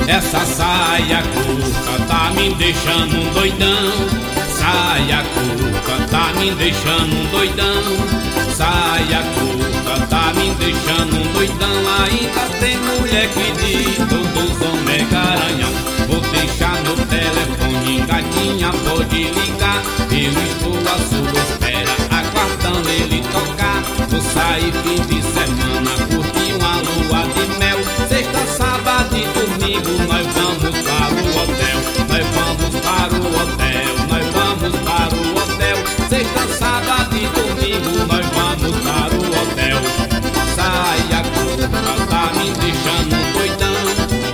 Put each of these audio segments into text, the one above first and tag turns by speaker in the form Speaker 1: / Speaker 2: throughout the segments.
Speaker 1: Essa saia curta tá me deixando doidão. Saia curta tá me deixando doidão. Saia curta tá me deixando doidão. Ainda tem mulher que diz todos homens garanhão. Vou deixar meu telefone, gatinha pode ligar. Eu estou à sua espera, aguardando ele tocar. Vou sair fim de semana, curtir uma lua de mel. Sexta, sábado e domingo nós vamos para o hotel. Nós vamos para o hotel, nós vamos para o hotel. Sexta, sábado e domingo nós vamos para o hotel. Saia curta tá me deixando doidão.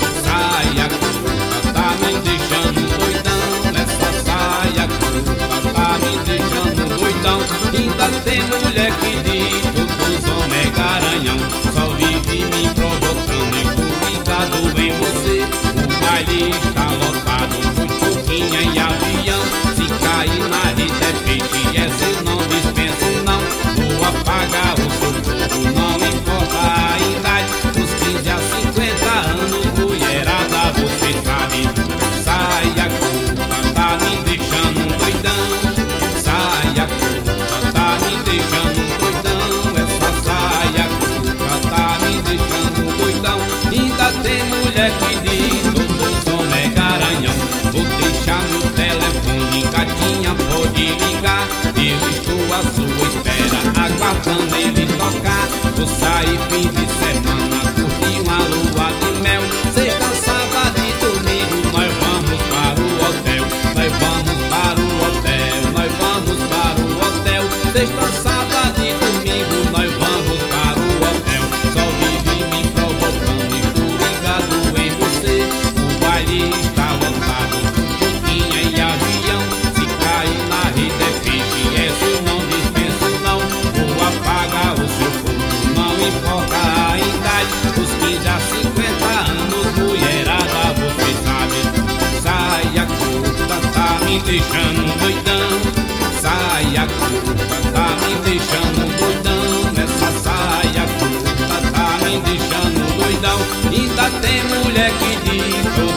Speaker 1: Saia curta tá me deixando doidão. Nessa saia curta tá me deixando doidão. Ainda tem mulher que diz todos homens garanhão. Só vive me provocando e cuidado em você. O baile está lotado, chuchuquinha e avião. Se cair na rede é peixe, esse não dispenso não. Vou apagar o seu fogo, não importa a idade. Dos 15 a 50 anos, mulherada, você sabe. Saia curta tá me deixando doidão. Saia curta tá me deixando doidão. Essa saia curta tá me deixando doidão. Ainda tem mulher que diz todos homens garanhão. Vou deixar meu telefone, gatinha pode ligar. Eu estou à sua espera, aguardando ele tocar. Vou sair fim de semana, curtir uma lua de mel. Sexta, sábado e domingo nós vamos para o hotel. Nós vamos para o hotel, nós vamos para o hotel. Sexta, sábado e domingo nós vamos para o hotel. Só vive me provocando e tô ligado em você. O baile está lotado, chuchuquinha e avião. Se cair na rede é peixe, essa eu não dispenso não. Vou apagar o seu fogo, não importa a idade. Dos 15 a 50 anos, mulherada, você sabe. Saia curta tá me deixando doidão. Saia curta tá me deixando doidão. Nessa saia curta tá me deixando doidão. Ainda tem mulher que diz